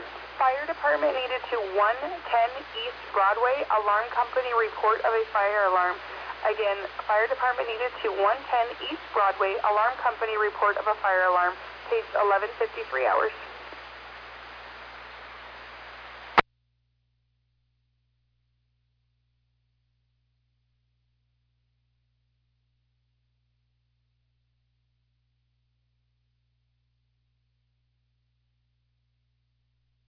Fire department needed to 110 East Broadway. Alarm company report of a fire alarm. Again, fire department needed to 110 East Broadway. Alarm company report of a fire alarm. Page 11:53 hours.